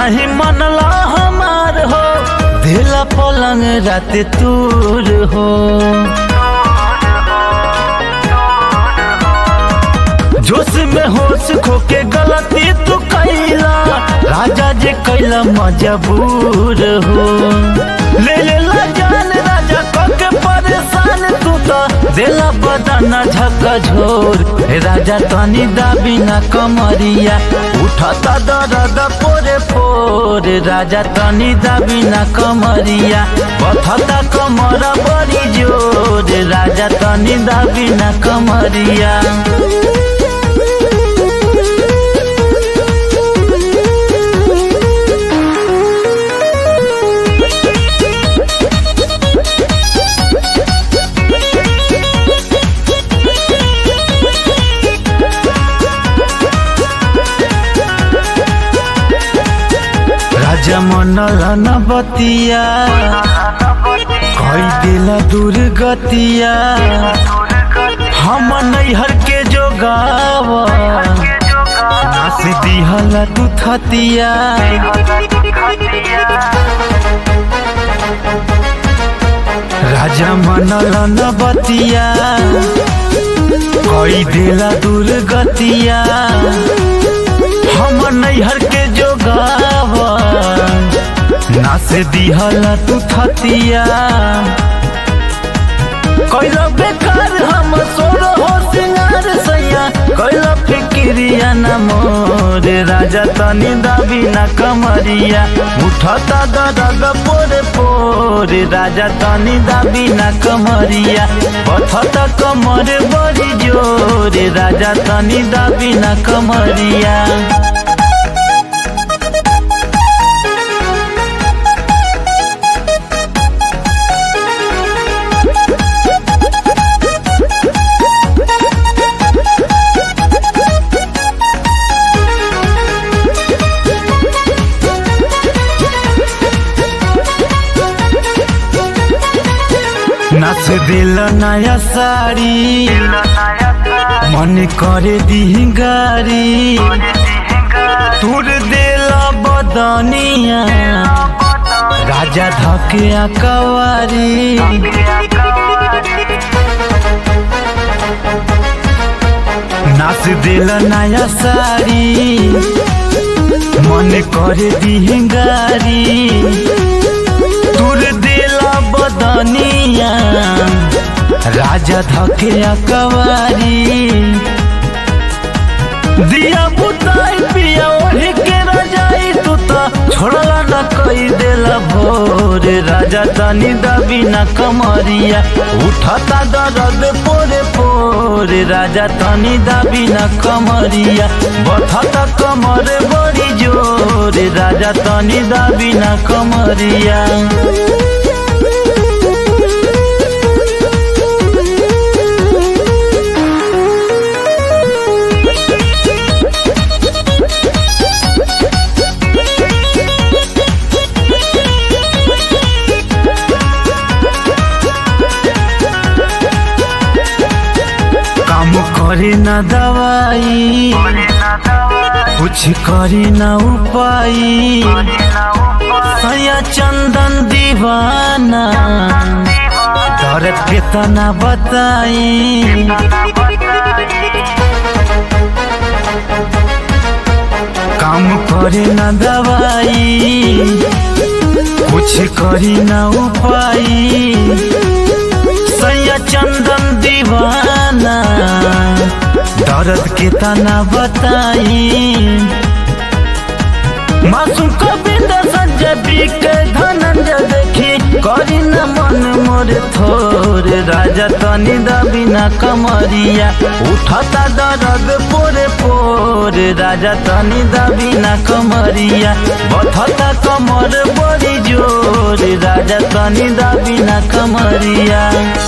नहीं मनला हमार हो, दिला पलंग रात तूर हो। जोश में होश खोके गलती तू कैला, राजा जे कैला मजबूर हो। ले ला जान राजा कके परेशान, तू तो दिला बदना झका झोर। राजा तनी दाबी ना कमरिया, उठता दर्द पोरे पोर। राजा तनी दाबी ना कमरिया, बथता कमर बड़ी जोर। राजा तनी दाबी ना कमरिया। राजा मनला न बतिया, कई दिला दूर गतिया। हम नैहर के जोगावा, नास दिहला तू थतिया। राजा मनला न बतिया, कई दिला दूर गतिया। हम नैहर के जोगावा, नास दिहला तू थतिया। कैला बेकार हम सोर हो सिंगार सैया, कैला फिक्रिया न मोर। राजा तनी दाबी ना कमरिया, उठता दर्द पोरे पोर। राजा तनी दाबी ना कमरिया, बथता कमर बड़ी जोर। राजा तनी दाबी ना कमरिया। नाच दिल नया साड़ी, मन करे दी गारी। तुर दिला बदनिया, राजा धके कवारी। नाच दिल नया साड़ी, मन करे दी गारी। तुर दिला बदनिया, राजा धके कवारी। दिया बुताई पिया ओढ़ी के रजाई, तू तो छोड़ला न कई देला भोर। राजा तनी दाबी ना कमरिया, उठता दर्द पोरे पोर। राजा तनी दाबी ना कमरिया, बथता कमर बड़ी जोर। राजा तनी दाबी ना कमरिया। काम करे ना दवाई, कुछ करे ना उपाय। सया चंदन दीवाना, दर्द कितना बताई। काम करे ना दवाई, कुछ करे ना उपाय। सया चंदन दीवाना, दर्द कितना बताई। मासूम कविता संजय बीके धनंजय देखी, करी न मन मोर थोर। राजा तनी दाबी ना कमरिया, उठता दर्द पोरे पोर। राजा तनी दाबी ना कमरिया, बथता कमर बड़ी जोर। राजा तनी दाबी ना कमरिया।